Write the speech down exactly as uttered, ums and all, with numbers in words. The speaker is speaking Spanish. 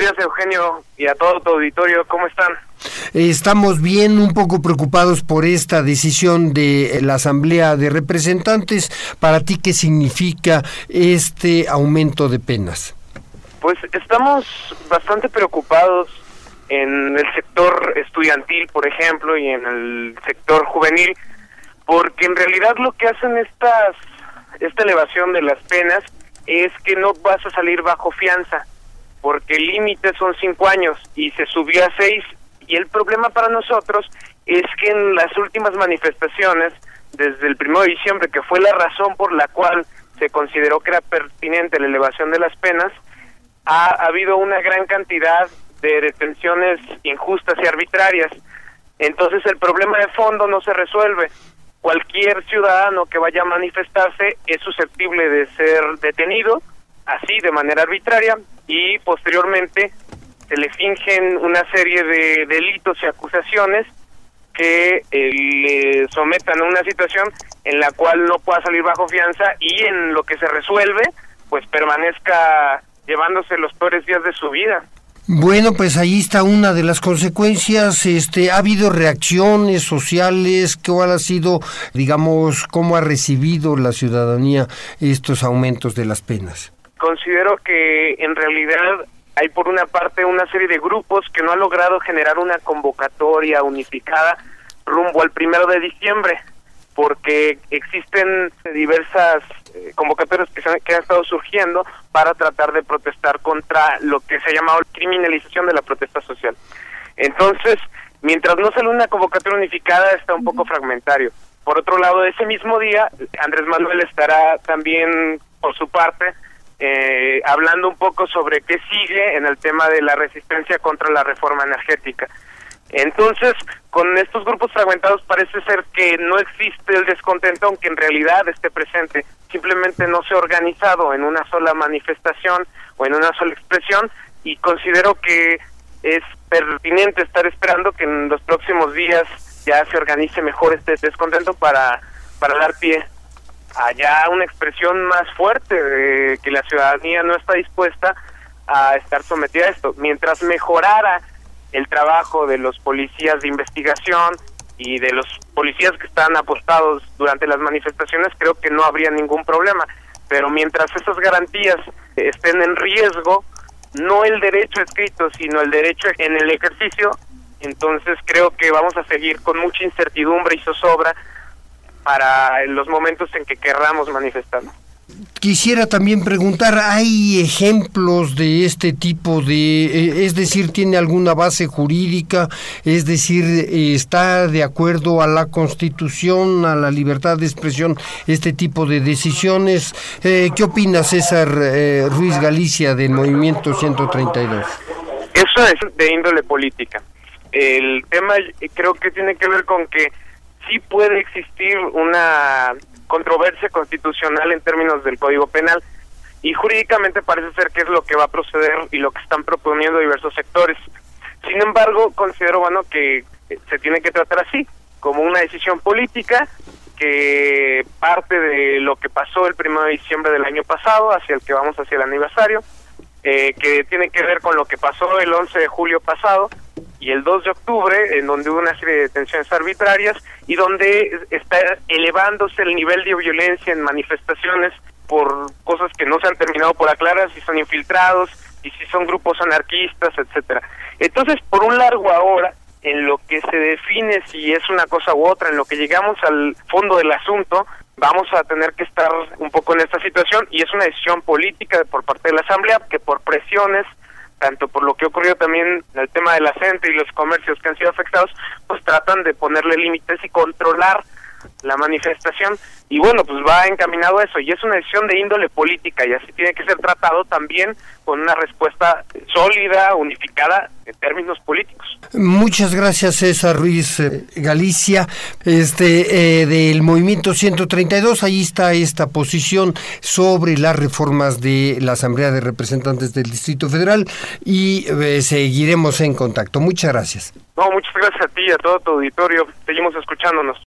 días, Eugenio, y a todo tu auditorio, ¿cómo están? Estamos bien, un poco preocupados por esta decisión de la Asamblea de Representantes. Para ti, ¿qué significa este aumento de penas? Pues estamos bastante preocupados en el sector estudiantil, por ejemplo, y en el sector juvenil, porque en realidad lo que hacen estas esta elevación de las penas es que no vas a salir bajo fianza, porque el límite son cinco años y se subió a seis, y el problema para nosotros es que en las últimas manifestaciones, desde el primero de diciembre, que fue la razón por la cual se consideró que era pertinente la elevación de las penas, ha, ha habido una gran cantidad de detenciones injustas y arbitrarias. Entonces el problema de fondo no se resuelve. Cualquier ciudadano que vaya a manifestarse es susceptible de ser detenido, así de manera arbitraria, y posteriormente se le fingen una serie de delitos y acusaciones que eh, le sometan a una situación en la cual no pueda salir bajo fianza, y en lo que se resuelve, pues permanezca llevándose los peores días de su vida. Bueno, pues ahí está una de las consecuencias. Este, ¿ha habido reacciones sociales? ¿Cuál ha sido, digamos, cómo ha recibido la ciudadanía estos aumentos de las penas? Considero que en realidad hay por una parte una serie de grupos que no ha logrado generar una convocatoria unificada rumbo al primero de diciembre, porque existen diversas eh, convocatorias que, se han, que han estado surgiendo para tratar de protestar contra lo que se ha llamado criminalización de la protesta social. Entonces, mientras no sale una convocatoria unificada, está un poco fragmentario. Por otro lado, ese mismo día, Andrés Manuel estará también, por su parte, eh, hablando un poco sobre qué sigue en el tema de la resistencia contra la reforma energética. Entonces, con estos grupos fragmentados parece ser que no existe el descontento, aunque en realidad esté presente. Simplemente no se ha organizado en una sola manifestación o en una sola expresión, y considero que es pertinente estar esperando que en los próximos días ya se organice mejor este descontento para, para dar pie a ya una expresión más fuerte de que la ciudadanía no está dispuesta a estar sometida a esto. Mientras mejorara el trabajo de los policías de investigación y de los policías que están apostados durante las manifestaciones, creo que no habría ningún problema. Pero mientras esas garantías estén en riesgo, no el derecho escrito, sino el derecho en el ejercicio, entonces creo que vamos a seguir con mucha incertidumbre y zozobra para los momentos en que querramos manifestarnos. Quisiera también preguntar, ¿hay ejemplos de este tipo de, eh, es decir, tiene alguna base jurídica, es decir, eh, está de acuerdo a la Constitución, a la libertad de expresión, este tipo de decisiones? Eh, ¿Qué opina César eh, Ruiz Galicia del Movimiento ciento treinta y dos? Eso es de índole política. El tema creo que tiene que ver con que sí puede existir una controversia constitucional en términos del Código Penal, y jurídicamente parece ser que es lo que va a proceder y lo que están proponiendo diversos sectores. Sin embargo, considero, bueno, que se tiene que tratar así, como una decisión política que parte de lo que pasó el primero de diciembre del año pasado, hacia el que vamos hacia el aniversario, eh, que tiene que ver con lo que pasó el once de julio pasado y el dos de octubre, en donde hubo una serie de detenciones arbitrarias y donde está elevándose el nivel de violencia en manifestaciones por cosas que no se han terminado por aclarar, si son infiltrados y si son grupos anarquistas, etcétera. Entonces, por un largo ahora, en lo que se define si es una cosa u otra, en lo que llegamos al fondo del asunto, vamos a tener que estar un poco en esta situación, y es una decisión política por parte de la Asamblea que por presiones, tanto por lo que ocurrió también en el tema de la gente y los comercios que han sido afectados, pues tratan de ponerle límites y controlar la manifestación, y bueno, pues va encaminado a eso, y es una decisión de índole política, y así tiene que ser tratado también con una respuesta sólida, unificada en términos políticos. Muchas gracias, César Ruiz eh, Galicia, este eh, del Movimiento ciento treinta y dos. Ahí está esta posición sobre las reformas de la Asamblea de Representantes del Distrito Federal, y eh, seguiremos en contacto. Muchas gracias. No, muchas gracias a ti y a todo tu auditorio. Seguimos escuchándonos.